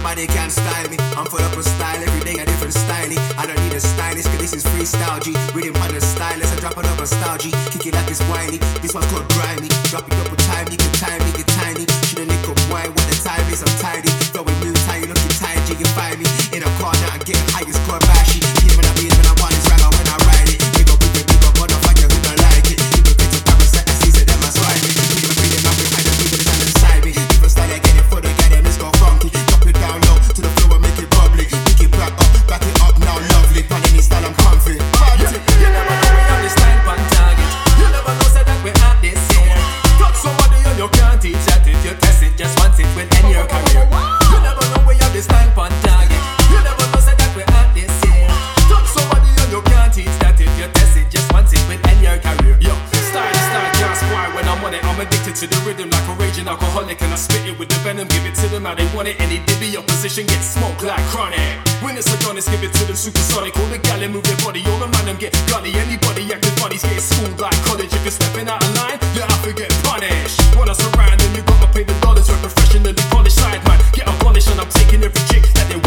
nobody can style me. I'm full up of style, every day a different styling. I don't need a stylist, cause this is freestyle G. Rhythm on the stylist, I drop another style G. Kick it like it's whiny, this one's called grimy. Drop it double time, you can time, you get tiny. Shouldn't lick up wine, what the time is, I'm tidy. Throwing new tie, you looking tired, G, you find me. In a corner, I get high, it's called bashy. Beat when I beat, when I want this ragga, when I ride it. Pick up, but don't find you who don't like it. People fit to parasite, I see, so them I swipe it. People feeling up behind the people that's inside me. People style like getting for the guy, them let's go funky. Drop it down low, to the floor and make it bubbly. Pick it back up now, lovely. Pan any style, I'm comfy. You never know we have this time on target. You never know say that we at this here. Touch somebody and you can't teach that. If you test it, just once it will end your career. You never know we have this time on target. You never know say that we at this here. Touch somebody and you can't teach that. If you test it, just once it will end your career. Yo, style, can't spoil when I'm on it. I'm addicted to the rhythm like a raging alcoholic, and I spit it with the venom. Give it to them how they want it. Any divvy opposition get smoked like chronic. When it's Adonis, give it to them supersonic. All the gal move their body, all the man them get gully. Anybody acting funny's getting schooled like college. If you're stepping out of line, you have to get punished. When I surround them, you gotta pay the dollars. We're professionally polished side man. Get abolished and I'm taking every chick that they